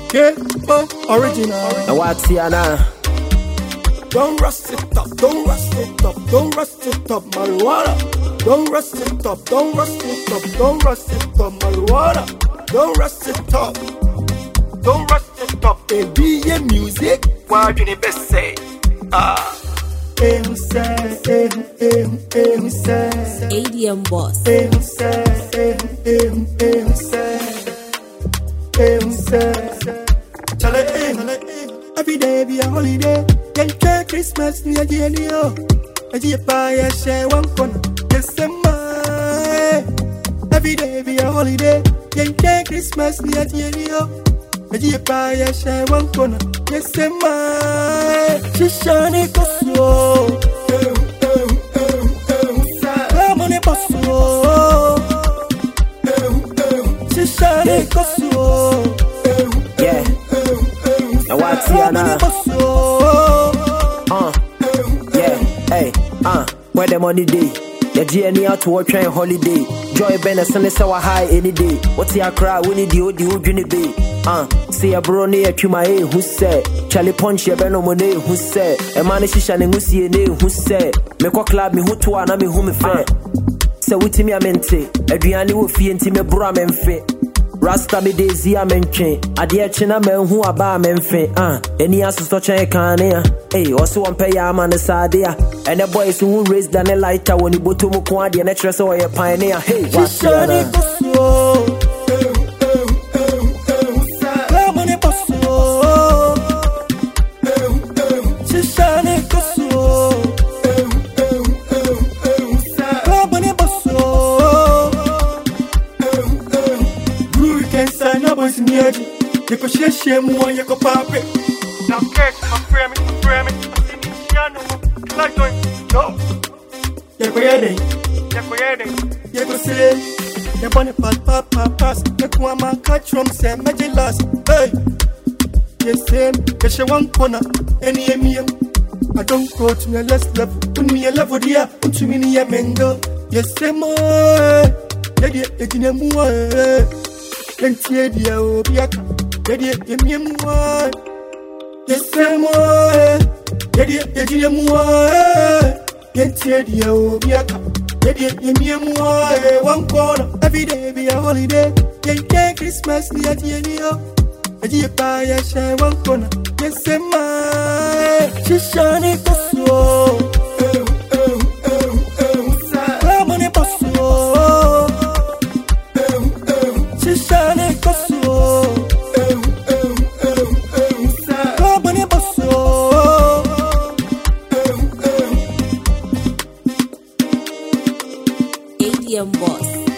K-pop original. And what's here now? Don't rust it up, don't rust it up, don't rust it up, marijuana. Don't rust it up, don't rust it up, don't rust it up, marijuana. Don't rust it up, don't rust it up. ABA music, what do you best say? ADM boss. Every day be a holiday. Get Christmas near the end. I just buy a share one corner. Yes, every day be a holiday. Get Christmas near the end. I just buy a share one corner. Yes, Shishani Koso. Come on, Koso. Shishani Koso. Yeah. And what's here now? Yeah, hey, where the money day? The journey out to work train holiday. Joy Benson is our high any day. What's your cry? We need you, the bay. See a bro near Kumae who said, Charlie Punch, your Benomone who said, a man is shining who see a name who said, Make a club me who to an army whom fair. So with me, I meant it. Adriani will fee and Timmy Bram and fit. Rasta me daisy a menche. Adia china men who are bar men fe. Any ass to touch a can. Hey, also one pay a man the sadia. And the boys who raised than a lighter when you bottom of quadi and a dress or a pioneer. Hey, what's that? You could share more, you could pop it. Now, catch my frame, I see me, like doing, no. You're ready, you could say, you're bunny pass, you come catch from Sam, make it last. Hey, yes, same, get your one corner, any MM. I don't go to my last level, put me a level there, put to me a mango. Yes, same, Plenty of the Obiaka, Daddy, Yemiamwa. Yes, Samoa, Daddy, Yemiamwa. Plenty of the Obiaka, Daddy, Yemiamwa. One corner, every day be a holiday. Get Christmas near the end. I just buy a share one corner. Yes, Samoa, Shishani Koso. ADM boss.